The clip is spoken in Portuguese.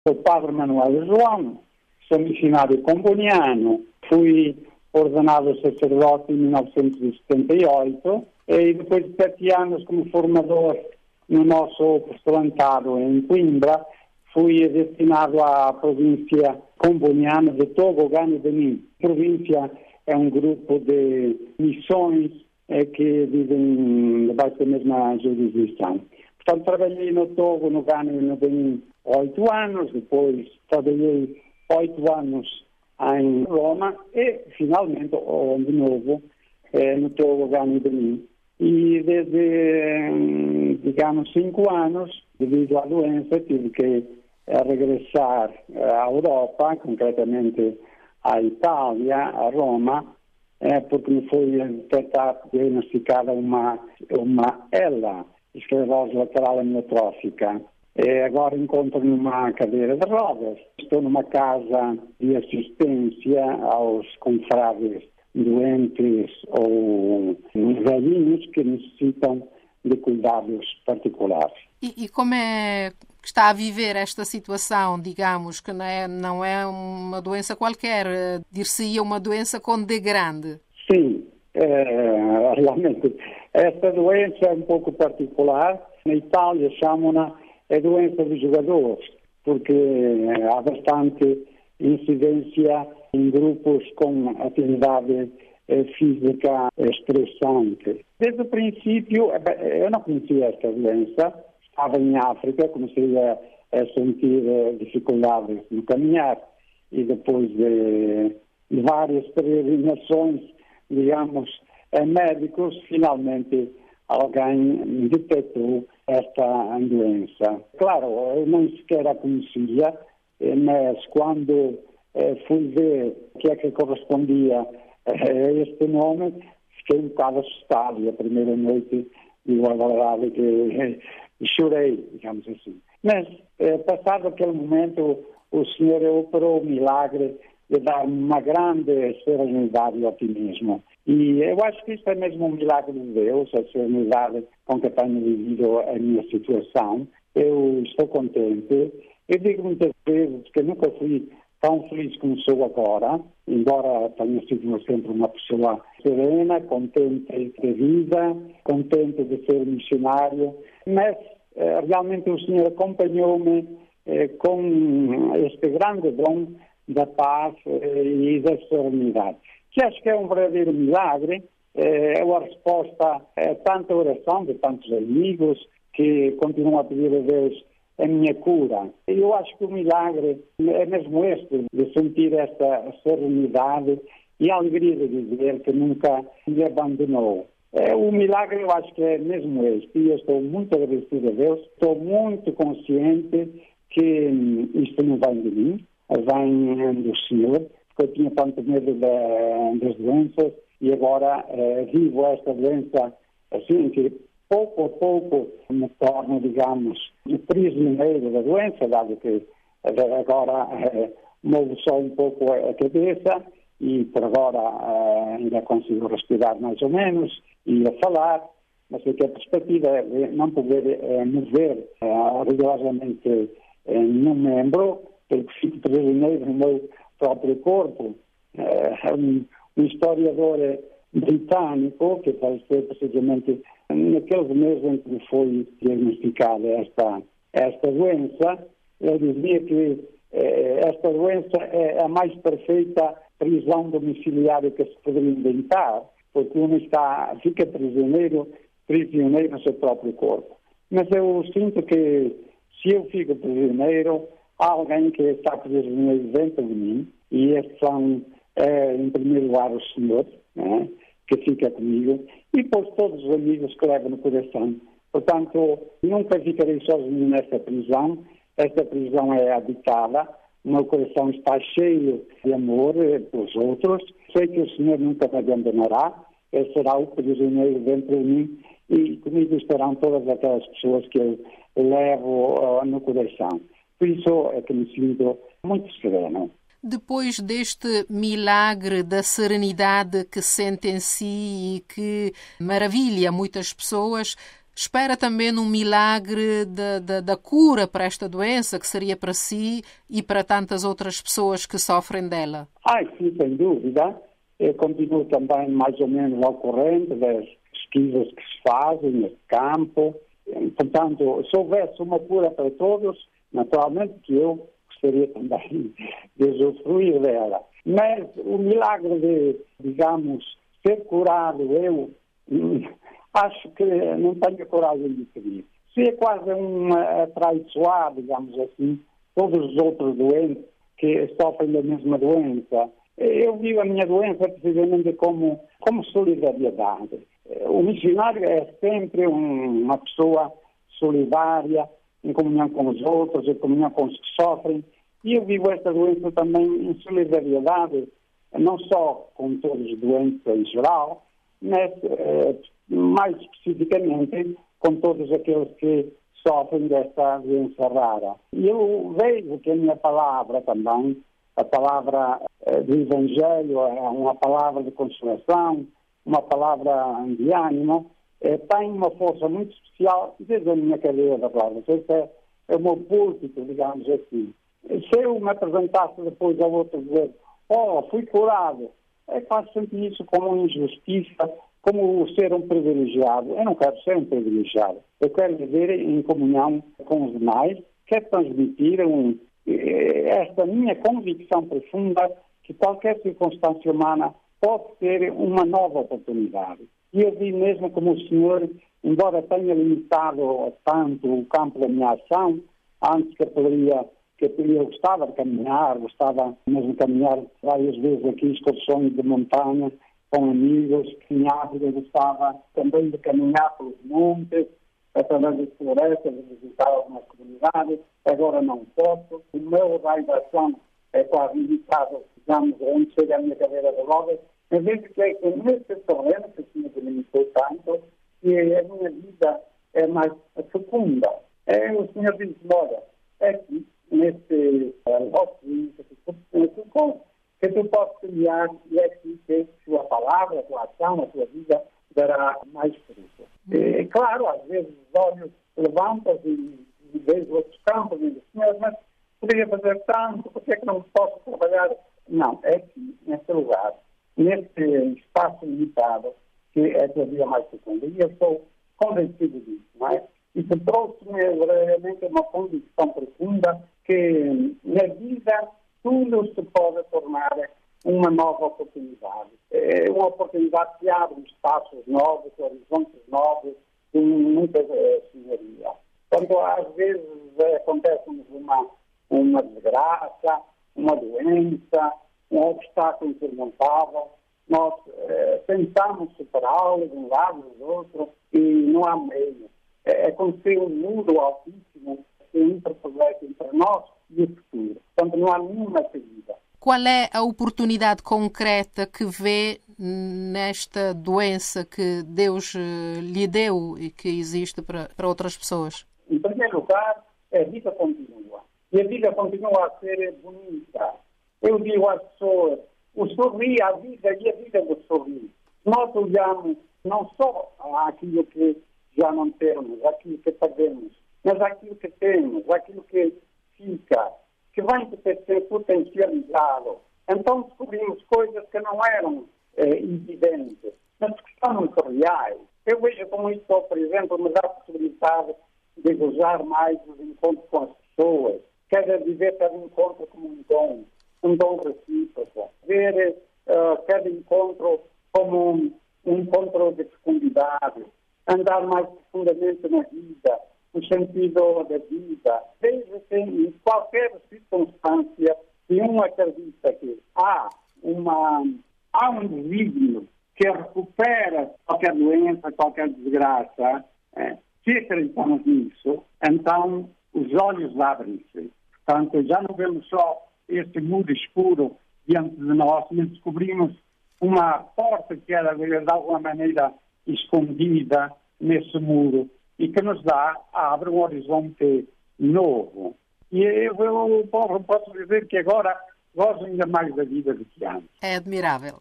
O padre Manuel João, sou missionário comboniano, fui ordenado sacerdote em 1978 e depois de 7 anos como formador no nosso apostolantado em Coimbra, fui destinado à província comboniana de Togo, Gana e Benin. A província é um grupo de missões que vivem debaixo da mesma jurisdição. Portanto, trabalhei no Togo, no Gana e no Benin 8 anos, depois trabalhei 8 anos em Roma e, finalmente, de novo, no Togo, Gana e Benin. E desde, digamos, 5 anos, devido à doença, tive que regressar à Europa, concretamente à Itália, a Roma, porque me foi diagnosticada uma ELA, esclerose lateral amiotrófica. Agora encontro-me numa cadeira de rodas. Estou numa casa de assistência aos confrades doentes ou velhinhos que necessitam de cuidados particulares. E como é que está a viver esta situação, digamos, que não é uma doença qualquer, dir-se-ia uma doença com D grande? Sim, realmente. Esta doença é um pouco particular. Na Itália chamam-na a doença dos jogadores, porque há bastante incidência em grupos com atividade física estressante. Desde o princípio, eu não conhecia esta doença, estava em África, comecei a sentir dificuldades no caminhar e depois de várias peregrinações, digamos, a médicos, finalmente alguém detectou esta doença. Claro, eu nem sequer a conhecia, mas quando fui ver o que é que correspondia a este nome, fiquei um bocado assustado. E a primeira noite, digo a verdade, que chorei, digamos assim. Mas, passado aquele momento, o Senhor operou o milagre de dar-me uma grande serenidade e otimismo. E eu acho que isto é mesmo um milagre de Deus, a serenidade com que tenho vivido a minha situação. Eu estou contente. Eu digo muitas vezes que nunca fui tão feliz como sou agora, embora tenha sido sempre uma pessoa serena, contente da vida, contente de ser missionário, mas realmente o Senhor acompanhou-me com este grande dom da paz e da serenidade, que acho que é um verdadeiro milagre. É uma resposta a tanta oração de tantos amigos que continuam a pedir a Deus a minha cura. Eu acho que o milagre é mesmo este, de sentir esta serenidade e a alegria de dizer que nunca me abandonou. O milagre eu acho que é mesmo este, e eu estou muito agradecido a Deus, estou muito consciente que isto não vem de mim, vem do Senhor, porque eu tinha tanto medo das doenças e agora vivo esta doença assim que pouco a pouco me torno, digamos, prisioneiro da doença, dado que agora movo só um pouco a cabeça e por agora ainda consigo respirar mais ou menos e a falar, mas a perspectiva é não poder mover rigorosamente nenhum membro, porque fico prisioneiro no meu próprio corpo. Um historiador britânico, que faleceu precisamente naqueles meses em que foi diagnosticada esta doença, ele dizia que esta doença é a mais perfeita prisão domiciliária que se poderia inventar, porque uno fica prisioneiro no seu próprio corpo. Mas eu sinto que se eu fico prisioneiro, há alguém que está prisioneiro dentro de mim, e estes são, em primeiro lugar, o Senhor, né, que fica comigo, e depois todos os amigos que levo no coração. Portanto, nunca ficarei sozinho nesta prisão. Esta prisão é habitada, o meu coração está cheio de amor pelos outros. Sei que o Senhor nunca me abandonará, Ele será o prisioneiro dentro de mim, e comigo estarão todas aquelas pessoas que eu levo no coração. Por isso é que me sinto muito sereno. Depois deste milagre da serenidade que sente em si e que maravilha muitas pessoas, espera também num milagre da cura para esta doença, que seria para si e para tantas outras pessoas que sofrem dela? Sim, sem dúvida. Eu continuo também mais ou menos ao corrente das pesquisas que se fazem nesse campo. Portanto, se houvesse uma cura para todos, naturalmente que eu gostaria também de usufruir dela. Mas o milagre de, digamos, ser curado, eu acho que não tenho coragem de pedir. Se é quase uma atraiçoar, digamos assim, todos os outros doentes que sofrem da mesma doença. Eu vivo a minha doença precisamente como solidariedade. O missionário é sempre uma pessoa solidária, em comunhão com os outros, em comunhão com os que sofrem. E eu vivo esta doença também em solidariedade, não só com todos os doentes em geral, mas mais especificamente com todos aqueles que sofrem desta doença rara. E eu vejo que a minha palavra também, a palavra do Evangelho, é uma palavra de consolação, uma palavra de ânimo, tem uma força muito especial desde a minha cadeira da palavra. Esse é o meu púlpito, digamos assim. Se eu me apresentasse depois ao outro dizer, fui curado, faço sentir isso como uma injustiça, como ser um privilegiado. Eu não quero ser um privilegiado. Eu quero viver em comunhão com os demais, quero transmitir esta minha convicção profunda que qualquer circunstância humana pode ter uma nova oportunidade. E eu vi mesmo como o Senhor, embora tenha limitado tanto o campo da minha ação, antes que eu gostava de caminhar, gostava mesmo de caminhar várias vezes aqui, excursões de montanha, com amigos, eu gostava também de caminhar pelos montes, através das florestas, de visitar algumas comunidades. Agora não posso. O meu raio de ação é quase limitado, digamos, onde chega a minha cadeira de rodas. Mas vejo que é nesse terreno que o Senhor limitou tanto, que a minha vida é mais fecunda. O Senhor diz, olha, aqui, nesse que tu podes criar, e é aqui que a tua palavra, a tua ação, a tua vida dará mais fruto. Claro, às vezes os olhos levantam e vejo outros campos e digo, Senhor, mas poderia fazer tanto, por que é que não posso trabalhar? Não, é aqui, nesse lugar, nesse espaço limitado, que é a tua vida mais fecunda. E eu estou convencido disso, não é? Isso trouxe-me verdadeiramente uma convicção profunda que na vida tudo se pode tornar uma nova oportunidade. É uma oportunidade que abre espaços novos, horizontes novos, que nunca sonharia. Quando às vezes acontece-nos uma desgraça, uma doença, um obstáculo insurmontável, nós tentamos superá-lo de um lado ou do outro e não há meio. É como se um muro altíssimo se interpusesse entre nós e o futuro. Portanto, não há nenhuma saída. Qual é a oportunidade concreta que vê nesta doença que Deus lhe deu e que existe para outras pessoas? Em primeiro lugar, a vida continua. E a vida continua a ser bonita. Eu digo às pessoas, o sorrir à vida e a vida do sorrir. Nós olhamos não só àquilo que já não temos, àquilo que perdemos, mas àquilo que temos, àquilo que fica, que vai ser potencializado. Então descobrimos coisas que não eram evidentes, mas que são muito reais. Eu vejo como isso, por exemplo, me dá a possibilidade de gozar mais os encontros com as pessoas, quer viver cada encontro como um dom recíproco, ver cada encontro como um encontro de fecundidade, andar mais profundamente na vida, no sentido da vida. Veja que em qualquer circunstância, se um acredita que há um desígnio que recupera qualquer doença, qualquer desgraça, se acreditamos nisso, então os olhos abrem-se. Portanto, já não vemos só este mundo escuro diante de nós, mas descobrimos uma porta que era de alguma maneira escondida nesse muro e que nos abre um horizonte novo. E eu posso dizer que agora gosto ainda mais da vida do que antes. É admirável.